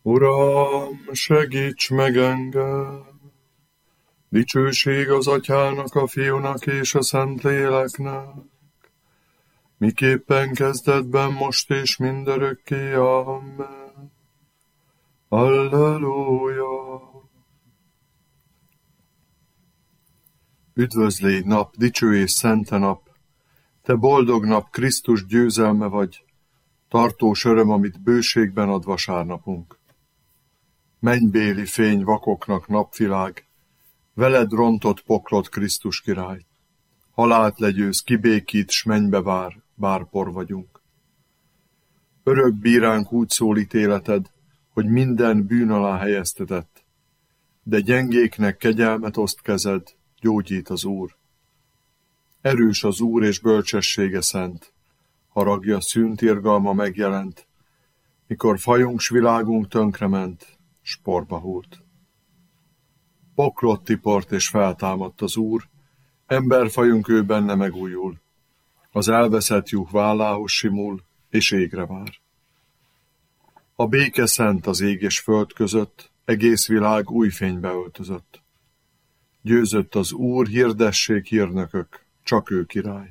Uram, segíts meg engem! Dicsőség az Atyának, a Fiúnak és a Szentléleknek, miképpen kezdetben, most és mindörökké. Amen. Alleluja! Üdvözlégy nap, dicső és szente nap! Te boldog nap, Krisztus győzelme vagy, tartós öröm, amit bőségben ad vasárnapunk. Mennybéli fény vakoknak napvilág, veled rontott poklot, Krisztus király. Halált legyőz, kibékít, s mennybe vár, bár por vagyunk. Örök bíránk úgy szól ítéleted, hogy minden bűn alá helyeztetett, de gyengéknek kegyelmet oszt kezed, gyógyít az Úr. Erős az Úr és bölcsessége szent, haragja szűnt irgalma megjelent, mikor fajunk s világunk tönkrement, s porba hult. Poklot tiport és feltámadt az Úr, emberfajunk ő benne megújul. Az elveszett juh vállához simul, és égre vár. A béke szent az ég és föld között, egész világ új fénybe öltözött. Győzött az Úr, hirdessék hírnökök, csak ő király.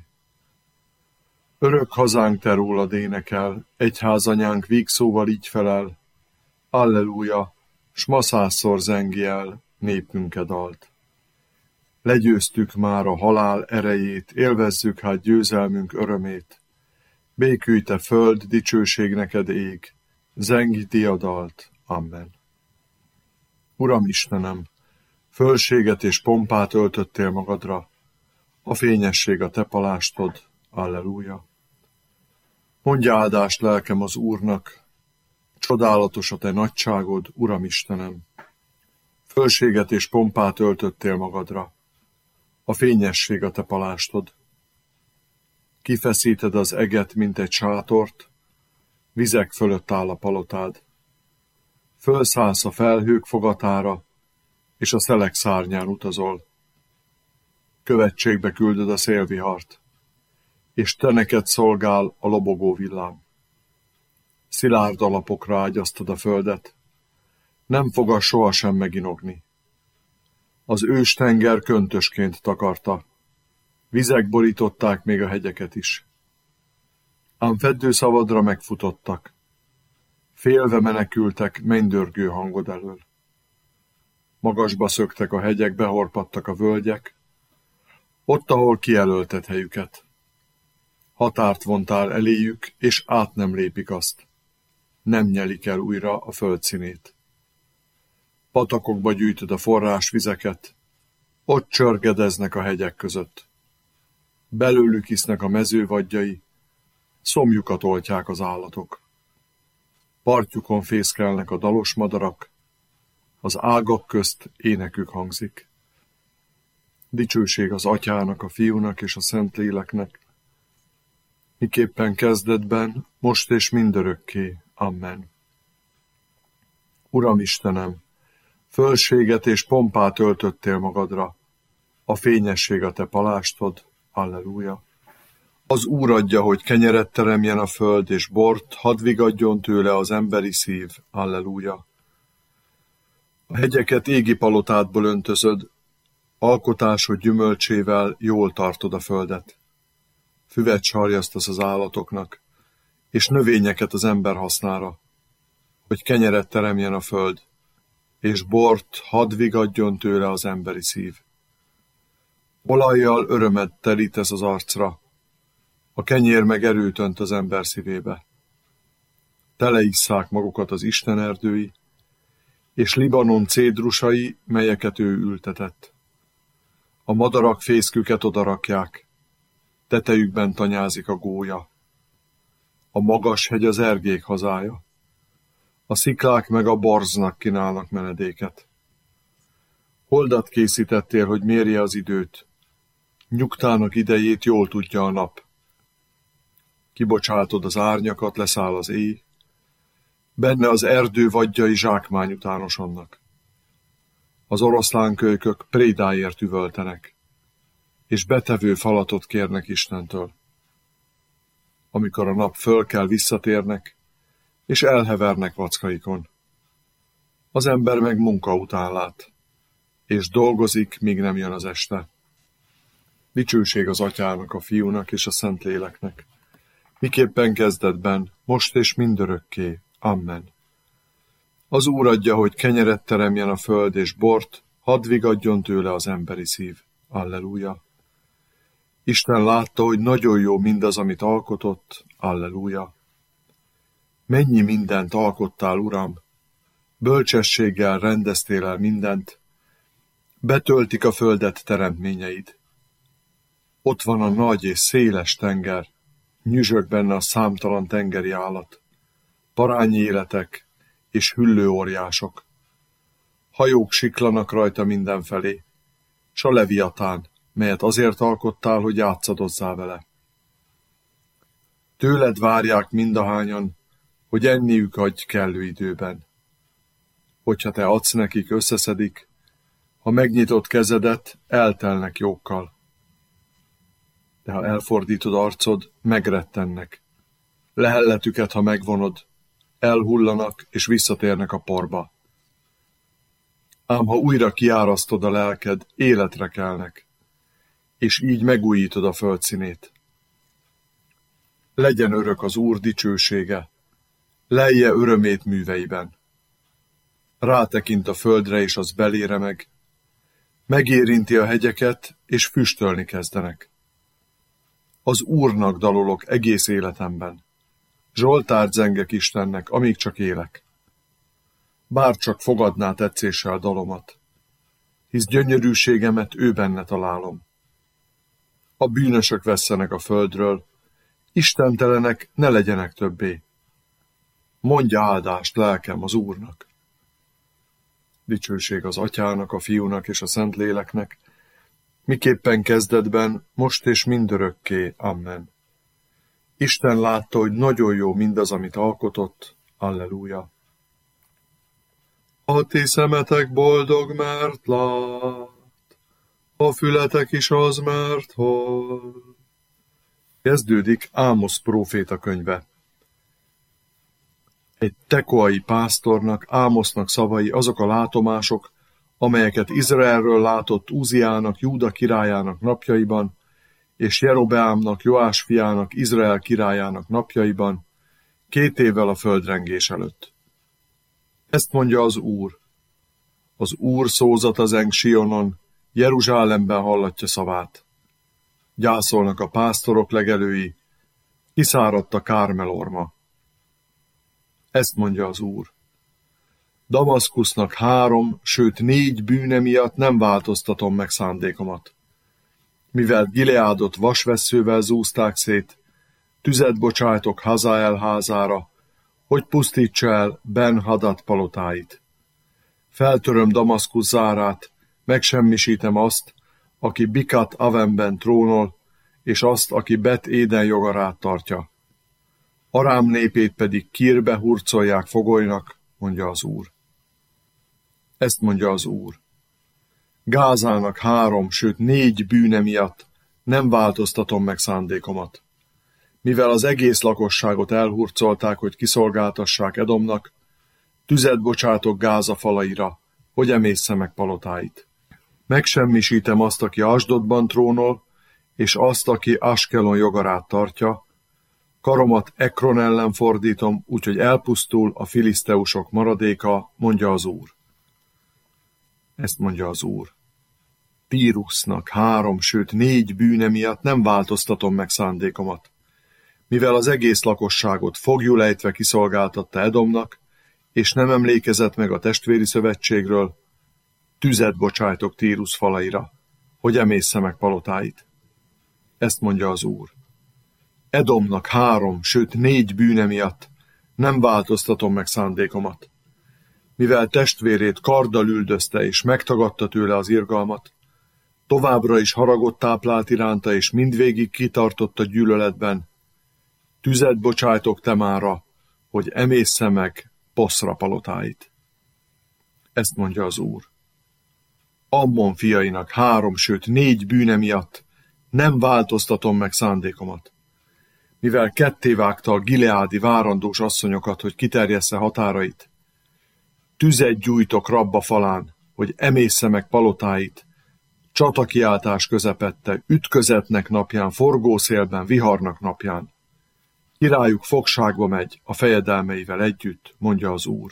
Örök hazánk te rólad énekel, egyházanyánk vígszóval így felel, Alleluja, s ma 100-szor zengi el népünke dalt. Legyőztük már a halál erejét, élvezzük hát győzelmünk örömét. Békülj te föld, dicsőség neked ég, zengi diadalt. Amen. Uram Istenem, fölséget és pompát öltöttél magadra, a fényesség a te palástod. Alleluja. Mondj áldást lelkem az Úrnak, csodálatos a te nagyságod, Uram Istenem. Fölséget és pompát öltöttél magadra, a fényesség a te palástod. Kifeszíted az eget, mint egy sátort, vizek fölött áll a palotád. Fölszállsz a felhők fogatára, és a szelek szárnyán utazol. Követségbe küldöd a szélvihart, és te neked szolgál a lobogó villám. Szilárd alapokra ágyaztad a földet, nem fog az sohasem meginogni. Az őstenger köntösként takarta, vizek borították még a hegyeket is. Ám feddőszavadra megfutottak, félve menekültek mennydörgő hangod elől. Magasba szöktek a hegyek, behorpadtak a völgyek, ott, ahol kijelölted helyüket. Határt vontál eléjük, és át nem lépik azt. Nem nyelik el újra a föld színét. Patakokba gyűjtöd a forrásvizeket, ott csörgedeznek a hegyek között. Belőlük isznek a mezővadjai, szomjukat oltják az állatok. Partjukon fészkelnek a dalos madarak, az ágak közt énekük hangzik. Dicsőség az Atyának, a Fiúnak és a Szentléleknek, miképpen kezdetben, most és mindörökké. Amen. Uram Istenem, fölséget és pompát öltöttél magadra, a fényesség a te palástod. Alleluja. Az Úr adja, hogy kenyeret teremjen a föld, és bort, hadd vigadjon tőle az emberi szív. Alleluja. A hegyeket égi palotádból öntözöd, alkotásod gyümölcsével jól tartod a földet. Füvet sarjasztasz az állatoknak, és növényeket az ember hasznára, hogy kenyeret teremjen a föld, és bort hadd vigadjon tőle az emberi szív. Olajjal örömet terítesz az arcra, a kenyér meg erőt önt az ember szívébe. Teleisszák magukat az Isten erdői, és Libanon cédrusai, melyeket ő ültetett. A madarak fészküket odarakják, tetejükben tanyázik a gólya. A magas hegy az ergék hazája, a sziklák meg a barznak kínálnak menedéket. Holdat készítettél, hogy mérje az időt, nyugtának idejét jól tudja a nap. Kibocsátod az árnyakat, leszáll az éj, benne az erdő vadjai zsákmány utánosodnak. Az oroszlánkölykök prédáért üvöltenek, és betevő falatot kérnek Istentől. Amikor a nap fölkel, visszatérnek, és elhevernek vackaikon. Az ember meg munka után lát, és dolgozik, míg nem jön az este. Dicsőség az Atyának, a Fiúnak és a Szentléleknek, miképpen kezdetben, most és mindörökké. Amen. Az Úr adja, hogy kenyeret teremjen a föld, és bort, hadd vigadjon tőle az emberi szív. Alleluja. Isten látta, hogy nagyon jó mindaz, amit alkotott. Alleluja. Mennyi mindent alkottál, Uram! Bölcsességgel rendeztél el mindent. Betöltik a földet teremtményeid. Ott van a nagy és széles tenger, nyüzsög benne a számtalan tengeri állat, parányi életek és hüllő óriások. Hajók siklanak rajta mindenfelé, s a leviatán, melyet azért alkottál, hogy játszadozzál vele. Tőled várják mindahányan, hogy enniük adj kellő időben. Hogyha te adsz nekik, összeszedik, ha megnyitott kezedet, eltelnek jókkal. De ha elfordítod arcod, megrettennek. Lehelletüket, ha megvonod, elhullanak és visszatérnek a porba. Ám ha újra kiárasztod a lelked, életre kelnek, és így megújítod a földszínét. Legyen örök az Úr dicsősége, lelje örömét műveiben. Rátekint a földre, és az belére meg, megérinti a hegyeket, és füstölni kezdenek. Az Úrnak dalolok egész életemben. Zsoltárt zengek Istennek, amíg csak élek. Bárcsak fogadná tetszéssel dalomat, hisz gyönyörűségemet ő benne találom. A bűnösök vesszenek a földről, istentelenek ne legyenek többé. Mondja áldást lelkem az Úrnak. Dicsőség az Atyának, a Fiúnak és a Szentléleknek, miképpen kezdetben, most és mindörökké. Amen. Isten látta, hogy nagyon jó mindaz, amit alkotott. Alleluja. A ti szemetek boldog, mert lát, a fületek is az, mert hall. Kezdődik Ámosz próféta könyve. Egy tekoai pásztornak, Ámosznak szavai azok a látomások, amelyeket Izraelről látott Úziának, Júda királyának napjaiban, és Jerobeámnak, Joás fiának, Izrael királyának napjaiban, 2 évvel a földrengés előtt. Ezt mondja az Úr. Az Úr szózata zeng Sionon, Jeruzsálemben hallatja szavát. Gyászolnak a pásztorok legelői, kiszáradt a Kármelorma. Ezt mondja az Úr. Damaszkusznak 3, sőt 4 bűne miatt nem változtatom meg szándékomat. Mivel Gileádot vasvesszővel zúzták szét, tüzet bocsájtok Hazael házára, hogy pusztítsa el Ben-Hadad palotáit. Feltöröm Damaszkusz zárát, megsemmisítem azt, aki Bikat Avemben trónol, és azt, aki Bet Éden jogarát tartja. Arám népét pedig Kirbe hurcolják fogolynak, mondja az Úr. Ezt mondja az Úr. Gázának 3, sőt 4 bűne miatt nem változtatom meg szándékomat. Mivel az egész lakosságot elhurcolták, hogy kiszolgáltassák Edomnak, tüzet bocsátok Gáza falaira, hogy emészze meg palotáit. Megsemmisítem azt, aki Asdodban trónol, és azt, aki Askelon jogarát tartja, karomat Ekron ellen fordítom, úgyhogy elpusztul a filiszteusok maradéka, mondja az Úr. Ezt mondja az Úr. Tírusnak 3, sőt 4 bűne miatt nem változtatom meg szándékomat. Mivel az egész lakosságot foglyul ejtve kiszolgáltatta Edomnak, és nem emlékezett meg a testvéri szövetségről, tüzet bocsájtok Tírus falaira, hogy emészze meg palotáit. Ezt mondja az Úr. Edomnak 3, sőt 4 bűne miatt nem változtatom meg szándékomat. Mivel testvérét karddal üldözte és megtagadta tőle az irgalmat, továbbra is haragot táplált iránta és mindvégig kitartott a gyűlöletben, tüzet bocsájtok Temára, hogy emészze meg Poszra palotáit. Ezt mondja az Úr. Ammon fiainak 3, sőt 4 bűne miatt nem változtatom meg szándékomat. Mivel kettévágta a gileádi várandós asszonyokat, hogy kiterjessze határait, tüzet gyújtok Rabba falán, hogy emészze meg palotáit, csatakiáltás közepette, ütközetnek napján, forgószélben, viharnak napján. Királyuk fogságba megy a fejedelmeivel együtt, mondja az Úr.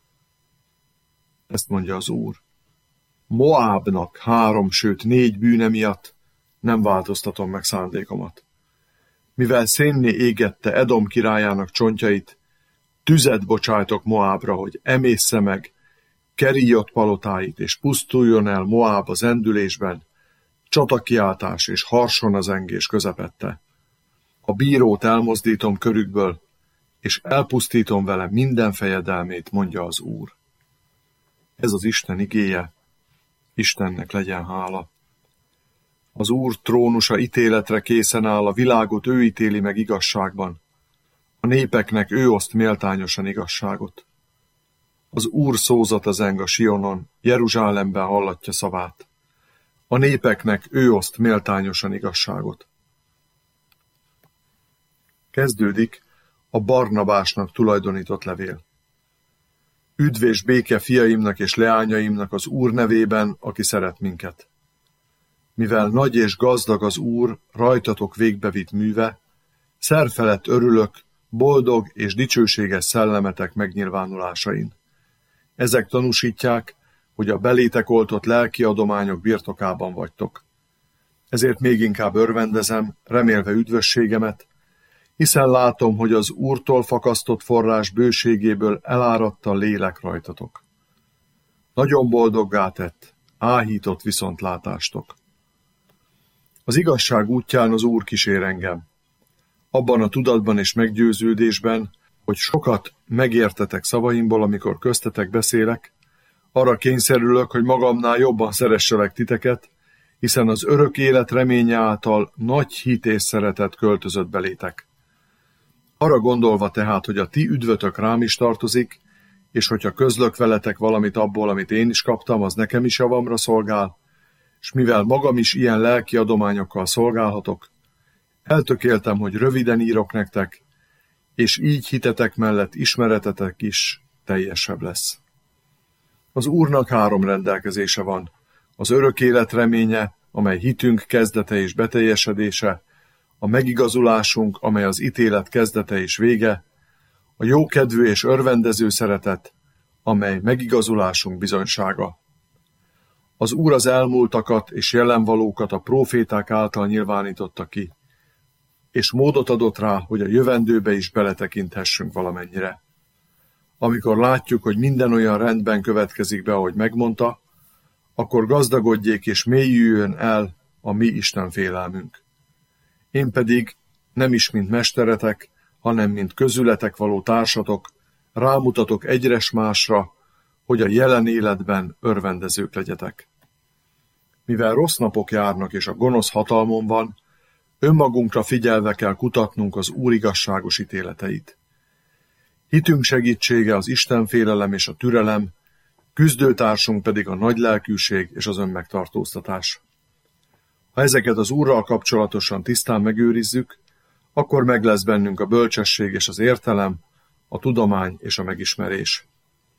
Ezt mondja az Úr. Moábnak 3, sőt 4 bűne miatt nem változtatom meg szándékomat. Mivel szénné égette Edom királyának csontjait, tüzet bocsájtok Moábra, hogy emészze meg Keriot palotáit, és pusztuljon el Moáb az endülésben, csatakiáltás és harson az zengés közepette. A bírót elmozdítom körükből, és elpusztítom vele minden fejedelmét, mondja az Úr. Ez az Isten igéje, Istennek legyen hála. Az Úr trónusa ítéletre készen áll, a világot ő ítéli meg igazságban. A népeknek ő oszt méltányosan igazságot. Az Úr szózata zeng a Sionon, Jeruzsálemben hallatja szavát. A népeknek ő oszt méltányosan igazságot. Kezdődik a Barnabásnak tulajdonított levél. Üdv és béke fiaimnak és leányaimnak az Úr nevében, aki szeret minket. Mivel nagy és gazdag az Úr, rajtatok végbevitt műve, szerfelett örülök, boldog és dicsőséges szellemetek megnyilvánulásain. Ezek tanúsítják, hogy a belétek oltott lelki adományok birtokában vagytok. Ezért még inkább örvendezem, remélve üdvösségemet, hiszen látom, hogy az Úrtól fakasztott forrás bőségéből eláradta a lélek rajtatok. Nagyon boldoggá tett, áhított viszontlátástok. Az igazság útján az Úr kísér engem. Abban a tudatban és meggyőződésben, hogy sokat megértetek szavaimból, amikor köztetek beszélek, arra kényszerülök, hogy magamnál jobban szeresselek titeket, hiszen az örök élet reménye által nagy hit és szeretet költözött belétek. Arra gondolva tehát, hogy a ti üdvötök rám is tartozik, és hogyha közlök veletek valamit abból, amit én is kaptam, az nekem is javamra szolgál, és mivel magam is ilyen lelki adományokkal szolgálhatok, eltökéltem, hogy röviden írok nektek, és így hitetek mellett ismeretetek is teljesebb lesz. Az Úrnak 3 rendelkezése van, az örök élet reménye, amely hitünk kezdete és beteljesedése, a megigazulásunk, amely az ítélet kezdete és vége, a jókedvű és örvendező szeretet, amely megigazulásunk bizonysága. Az Úr az elmúltakat és jelenvalókat a próféták által nyilvánította ki, és módot adott rá, hogy a jövendőbe is beletekinthessünk valamennyire. Amikor látjuk, hogy minden olyan rendben következik be, ahogy megmondta, akkor gazdagodjék és mélyüljön el a mi Isten félelmünk. Én pedig nem is mint mesteretek, hanem mint közületek való társatok, rámutatok egyres másra, hogy a jelen életben örvendezők legyetek. Mivel rossz napok járnak és a gonosz hatalmon van, önmagunkra figyelve kell kutatnunk az Úr igazságos ítéleteit. Hitünk segítsége az Istenfélelem és a türelem, küzdőtársunk pedig a nagy lelkűség és az önmegtartóztatás. Ha ezeket az Úrral kapcsolatosan tisztán megőrizzük, akkor meg lesz bennünk a bölcsesség és az értelem, a tudomány és a megismerés.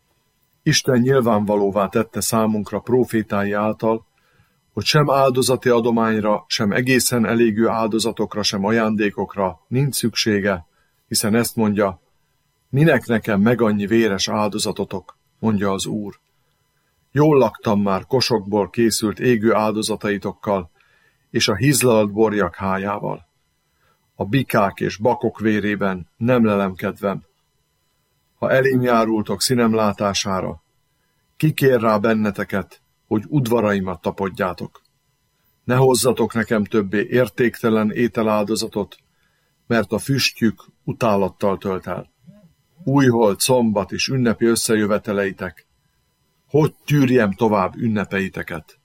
Isten nyilvánvalóvá tette számunkra prófétái által, hogy sem áldozati adományra, sem egészen elégű áldozatokra, sem ajándékokra nincs szüksége, hiszen ezt mondja, minek nekem meg annyi véres áldozatotok, mondja az Úr. Jól laktam már kosokból készült égő áldozataitokkal, és a hizlalt borjak hájával. A bikák és bakok vérében nem lelem kedvem. Ha elém járultok színem látására, kikér rá benneteket, hogy udvaraimat tapodjátok. Ne hozzatok nekem többé értéktelen ételáldozatot, mert a füstjük utálattal tölt el. Újhold, szombat és ünnepi összejöveteleitek, hogy tűrjem tovább ünnepeiteket?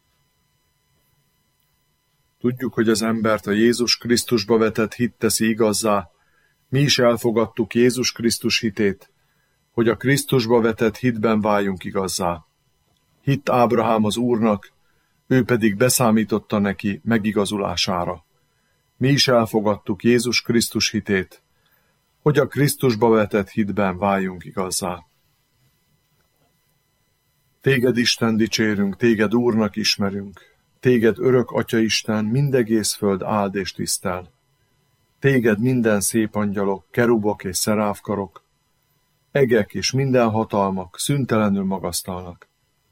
Tudjuk, hogy az embert a Jézus Krisztusba vetett hit teszi igazzá, mi is elfogadtuk Jézus Krisztus hitét, hogy a Krisztusba vetett hitben váljunk igazzá. Hitt Ábrahám az Úrnak, ő pedig beszámította neki megigazulására. Mi is elfogadtuk Jézus Krisztus hitét, hogy a Krisztusba vetett hitben váljunk igazzá. Téged, Isten, dicsérünk, téged, Úrnak ismerünk, téged, örök Atya Isten, mindegész föld áld és tisztel. Téged minden szép angyalok, kerubok és szeráfkarok, egek és minden hatalmak szüntelenül magasztalnak.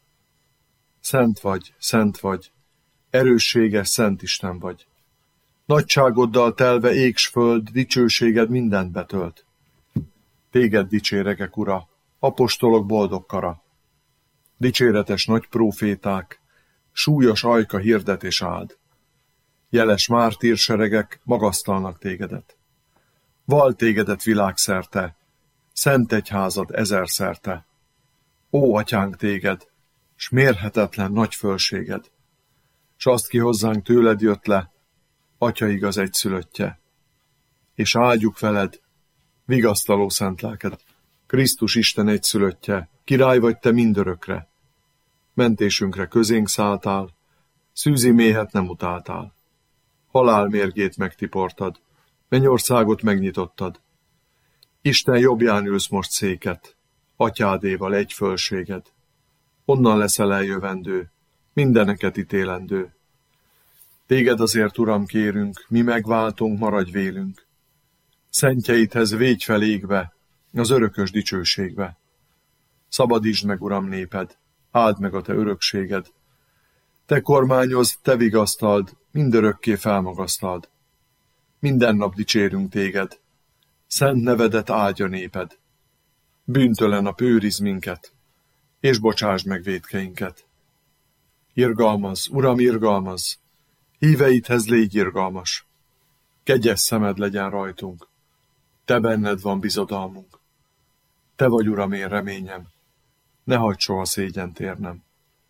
Szent vagy, erősséges Szent Isten vagy. Nagyságoddal telve ég s föld, dicsőséged mindent betölt. Téged dicséregek, Ura, apostolok boldog kara. Dicséretes nagy próféták, súlyos ajka hirdet és áld. Jeles mártírseregek magasztalnak tégedet. Val tégedet világszerte, szent egyházad ezerszerte. Ó, atyánk téged, s mérhetetlen nagy fölséged, s azt ki hozzánk tőled jött le, Atya igaz egyszülöttje, és áldjuk veled, vigasztaló szent lelked, Krisztus Isten egyszülöttje, király vagy te mindörökre. Mentésünkre közénk szálltál, szűzi méhet nem utáltál. Halál mérgét megtiportad, mennyországot megnyitottad. Isten jobbján ülsz most széket, atyádéval egy fölséged. Onnan leszel eljövendő, mindeneket ítélendő. Téged azért, Uram, kérünk, mi megváltunk, maradj vélünk. Szentjeidhez végy fel égbe, az örökös dicsőségbe. Szabadítsd meg, Uram, néped, áld meg a te örökséged. Te kormányozd, te vigasztald, mindörökké felmagasztald. Minden nap dicsérünk téged, szent nevedet áldja néped. Bűntelen nap őrizz minket, és bocsásd meg vétkeinket. Irgalmaz, Uram, irgalmaz, híveidhez légy irgalmas. Kegyes szemed legyen rajtunk, te benned van bizodalmunk. Te vagy, Uram, én reményem, ne hagyd soha szégyent érnem.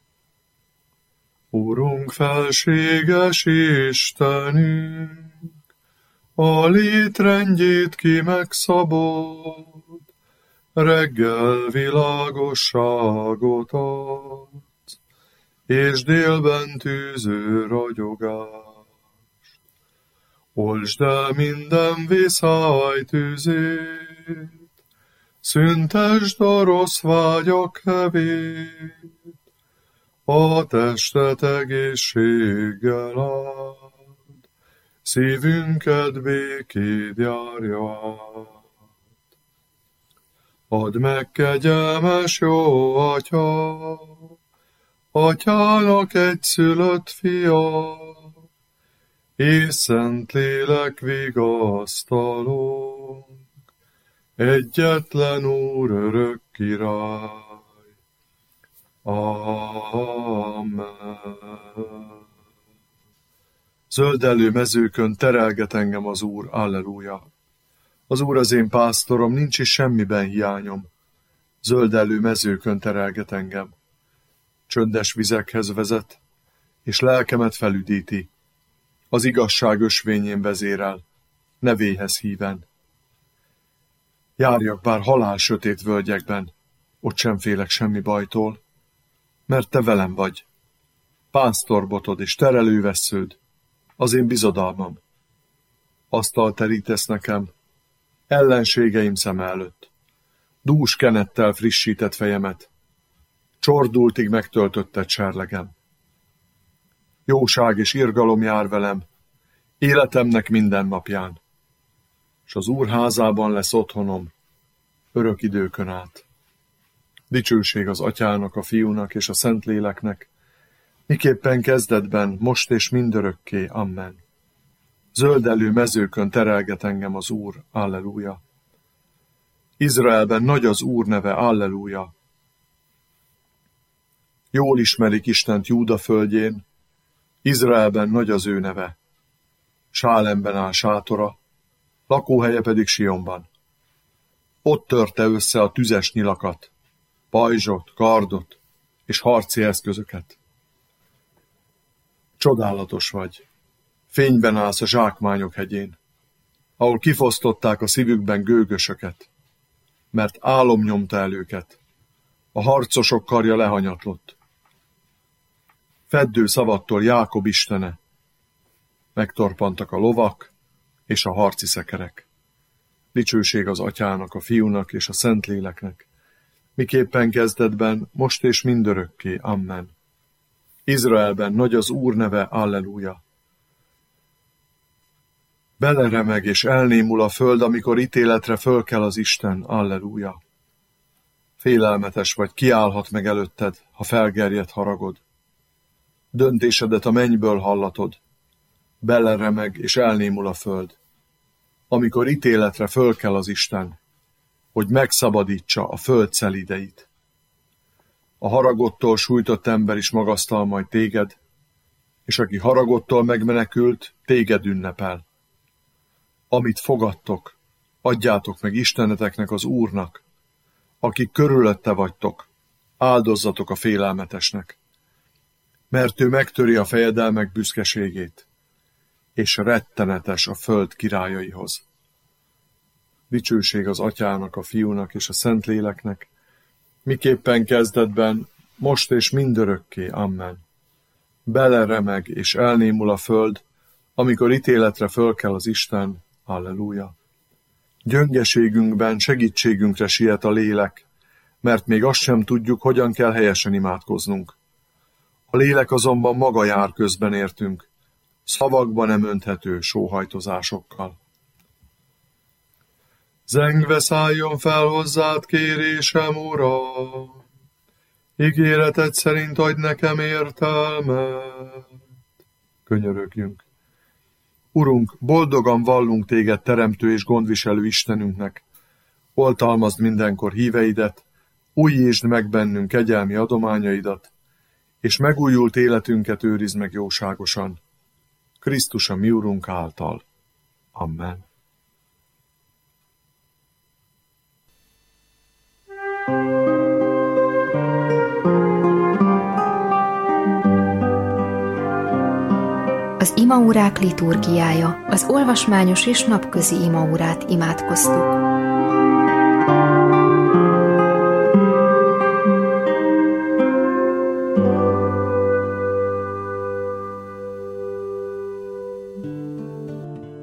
Urunk, felséges Istenünk, a létrendjét ki megszabod, reggel világosságot adsz, és délben tűző ragyogást. Oltsd el minden viszály tüzét, szüntesd a rossz vágyak hevét, a testet egészséggel áld, szívünket békéd járja át. Add meg, kegyelmes jó Atya, Atyának egyszülött fia, és Szentlélek vigasztalónk, egyetlen Úr, örök király. Amen. Zöldelő mezőkön terelget engem az Úr, alleluja. Az Úr az én pásztorom, nincs is semmiben hiányom. Zöldelő mezőkön terelget engem. Csöndes vizekhez vezet, és lelkemet felüdíti. Az igazság ösvényén vezérel, nevéhez híven. Járjak bár halál sötét völgyekben, ott sem félek semmi bajtól, mert te velem vagy. Pásztorbotod és terelővessződ, az én bizodalmam. Asztalt terítesz nekem, ellenségeim szeme előtt. Dús kenettel frissített fejemet, csordultig megtöltötted serlegem. Jóság és irgalom jár velem, életemnek minden napján, s az Úr házában lesz otthonom, örök időkön át. Dicsőség az Atyának, a Fiúnak és a Szentléleknek, miképpen kezdetben, most és mindörökké. Amen. Zöldelő mezőkön terelget engem az Úr, alleluja. Izraelben nagy az Úr neve, alleluja. Jól ismerik Istent Júda földjén, Izraelben nagy az ő neve. Sálemben áll sátora, lakóhelye pedig Sionban. Ott törte össze a tüzes nyilakat, pajzsot, kardot és harci eszközöket. Csodálatos vagy, fényben állsz a zsákmányok hegyén, ahol kifosztották a szívükben gőgösöket, mert álom nyomta el őket, a harcosok karja lehanyatlott. Feddő szavattól Jákob istene, megtorpantak a lovak és a harci szekerek. Dicsőség az Atyának, a Fiúnak és a Szentléleknek, miképpen kezdetben, most és mindörökké. Amen. Izraelben nagy az Úr neve, alleluja. Beleremeg és elnémul a föld, amikor ítéletre fölkel az Isten, alleluja. Félelmetes vagy, kiállhat meg előtted, ha felgerjed haragod. Döntésedet a mennyből hallatod. Beleremeg és elnémul a föld, amikor ítéletre fölkel az Isten, hogy megszabadítsa a föld szelídeit. A haragodtól sújtott ember is magasztal majd téged, és aki haragodtól megmenekült, téged ünnepel. Amit fogadtok, adjátok meg Isteneteknek, az Úrnak, akik körülötte vagytok, áldozzatok a félelmetesnek, mert ő megtöri a fejedelmek büszkeségét, és rettenetes a föld királyaihoz. Dicsőség az Atyának, a Fiúnak és a Szentléleknek, miképpen kezdetben, most és mindörökké. Amen. Beleremeg és elnémul a föld, amikor ítéletre fölkel az Isten. Halleluja. Gyöngeségünkben segítségünkre siet a lélek, mert még azt sem tudjuk, hogyan kell helyesen imádkoznunk. A lélek azonban maga jár közben értünk, szavakba nem önthető sóhajtozásokkal. Zengve szálljon fel hozzád kérésem, Uram, ígéreted szerint adj nekem értelmet. Könyörögjünk. Urunk, boldogan vallunk téged teremtő és gondviselő Istenünknek. Oltalmazd mindenkor híveidet, újítsd meg bennünk kegyelmi adományaidat, és megújult életünket őrizd meg jóságosan. Krisztus a mi Urunk által. Amen. Az imaórák liturgiája, az olvasmányos és napközi imaórát imádkoztuk.